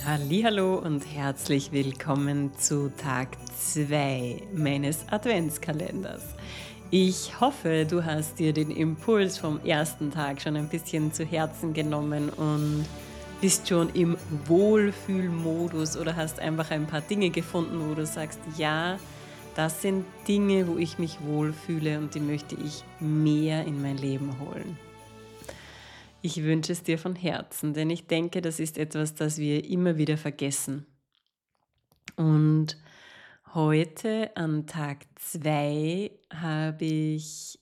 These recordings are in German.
Hallihallo und herzlich willkommen zu Tag 2 meines Adventskalenders. Ich hoffe, du hast dir den Impuls vom ersten Tag schon ein bisschen zu Herzen genommen und bist schon im Wohlfühlmodus oder hast einfach ein paar Dinge gefunden, wo du sagst, ja, das sind Dinge, wo ich mich wohlfühle und die möchte ich mehr in mein Leben holen. Ich wünsche es dir von Herzen, denn ich denke, das ist etwas, das wir immer wieder vergessen. Und heute an Tag 2 habe ich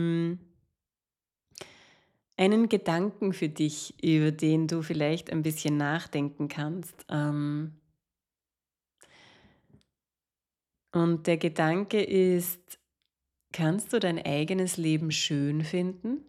einen Gedanken für dich, über den du vielleicht ein bisschen nachdenken kannst. Und der Gedanke ist, kannst du dein eigenes Leben schön finden?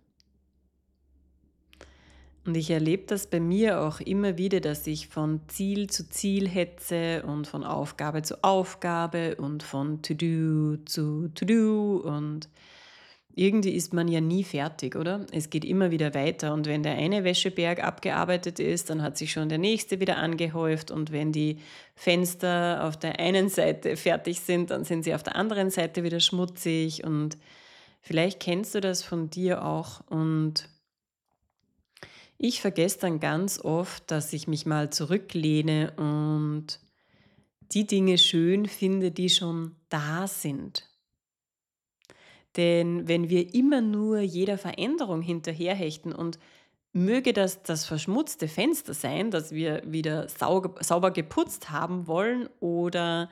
Und ich erlebe das bei mir auch immer wieder, dass ich von Ziel zu Ziel hetze und von Aufgabe zu Aufgabe und von To-Do zu To-Do und irgendwie ist man ja nie fertig, oder? Es geht immer wieder weiter und wenn der eine Wäscheberg abgearbeitet ist, dann hat sich schon der nächste wieder angehäuft und wenn die Fenster auf der einen Seite fertig sind, dann sind sie auf der anderen Seite wieder schmutzig und vielleicht kennst du das von dir auch und ich vergesse dann ganz oft, dass ich mich mal zurücklehne und die Dinge schön finde, die schon da sind. Denn wenn wir immer nur jeder Veränderung hinterherhechten und möge das verschmutzte Fenster sein, das wir wieder sauber geputzt haben wollen oder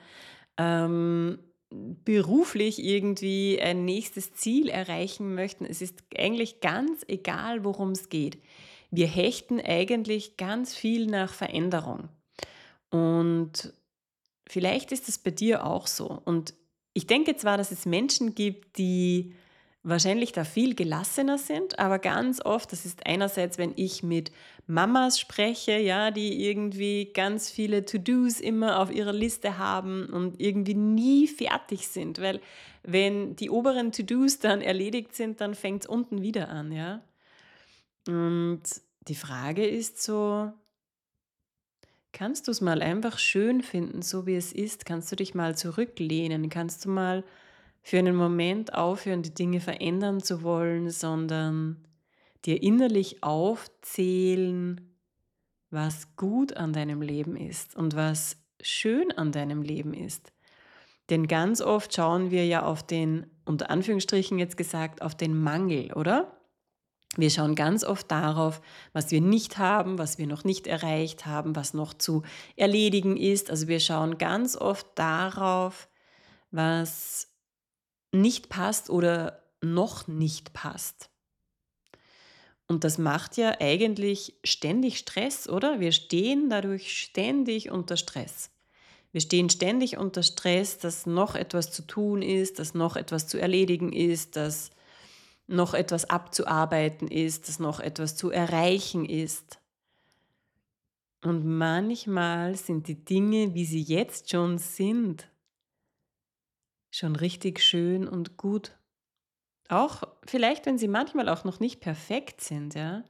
beruflich irgendwie ein nächstes Ziel erreichen möchten. Es ist eigentlich ganz egal, worum es geht. Wir hechten eigentlich ganz viel nach Veränderung. Und vielleicht ist es bei dir auch so. Und ich denke zwar, dass es Menschen gibt, die wahrscheinlich da viel gelassener sind, aber ganz oft, das ist einerseits, wenn ich mit Mamas spreche, ja, die irgendwie ganz viele To-Dos immer auf ihrer Liste haben und irgendwie nie fertig sind, weil wenn die oberen To-Dos dann erledigt sind, dann fängt es unten wieder an, ja. Und die Frage ist so, kannst du es mal einfach schön finden, so wie es ist? Kannst du dich mal zurücklehnen? Kannst du mal für einen Moment aufhören, die Dinge verändern zu wollen, sondern dir innerlich aufzählen, was gut an deinem Leben ist und was schön an deinem Leben ist? Denn ganz oft schauen wir ja auf den, unter Anführungsstrichen jetzt gesagt, auf den Mangel, oder? Wir schauen ganz oft darauf, was wir nicht haben, was wir noch nicht erreicht haben, was noch zu erledigen ist. Also wir schauen ganz oft darauf, was nicht passt oder noch nicht passt. Und das macht ja eigentlich ständig Stress, oder? Wir stehen dadurch ständig unter Stress. Wir stehen ständig unter Stress, dass noch etwas zu tun ist, dass noch etwas zu erledigen ist, dass noch etwas abzuarbeiten ist, dass noch etwas zu erreichen ist. Und manchmal sind die Dinge, wie sie jetzt schon sind, schon richtig schön und gut. Auch vielleicht, wenn sie manchmal auch noch nicht perfekt sind, ja.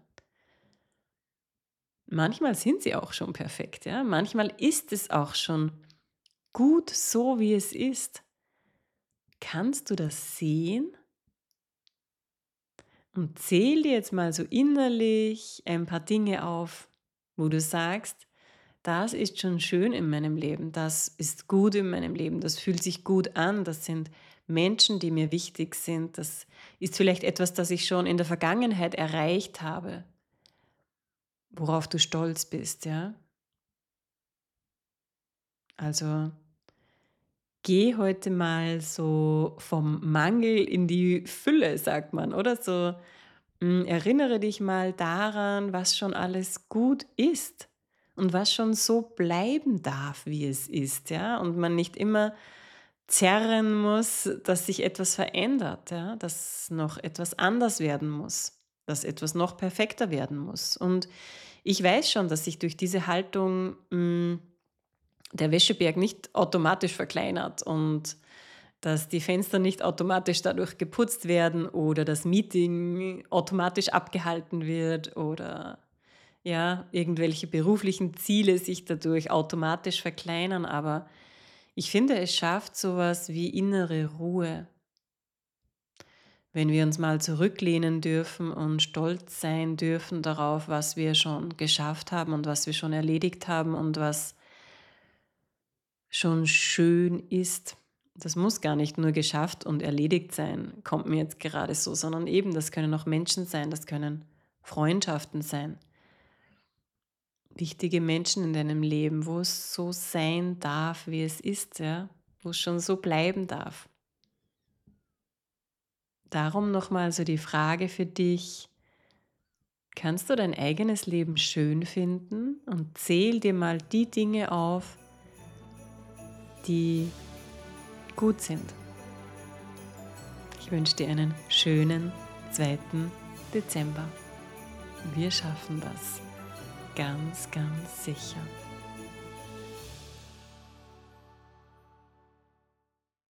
Manchmal sind sie auch schon perfekt, ja. Manchmal ist es auch schon gut so, wie es ist. Kannst du das sehen? Und zähl dir jetzt mal so innerlich ein paar Dinge auf, wo du sagst, das ist schon schön in meinem Leben, das ist gut in meinem Leben, das fühlt sich gut an, das sind Menschen, die mir wichtig sind, das ist vielleicht etwas, das ich schon in der Vergangenheit erreicht habe, worauf du stolz bist, ja? Also geh heute mal so vom Mangel in die Fülle, sagt man, oder so. Erinnere dich mal daran, was schon alles gut ist und was schon so bleiben darf, wie es ist, ja? Und man nicht immer zerren muss, dass sich etwas verändert, ja? Dass noch etwas anders werden muss, dass etwas noch perfekter werden muss. Und ich weiß schon, dass sich durch diese Haltung der Wäscheberg nicht automatisch verkleinert und dass die Fenster nicht automatisch dadurch geputzt werden oder das Meeting automatisch abgehalten wird oder ja, irgendwelche beruflichen Ziele sich dadurch automatisch verkleinern, aber ich finde, es schafft sowas wie innere Ruhe, wenn wir uns mal zurücklehnen dürfen und stolz sein dürfen darauf, was wir schon geschafft haben und was wir schon erledigt haben und was schon schön ist. Das muss gar nicht nur geschafft und erledigt sein, kommt mir jetzt gerade so, sondern eben, das können auch Menschen sein, das können Freundschaften sein, wichtige Menschen in deinem Leben, wo es so sein darf, wie es ist, ja, wo es schon so bleiben darf. Darum nochmal so die Frage für dich: Kannst du dein eigenes Leben schön finden und zähl dir mal die Dinge auf, die gut sind. Ich wünsche dir einen schönen 2. Dezember. Wir schaffen das ganz, ganz sicher.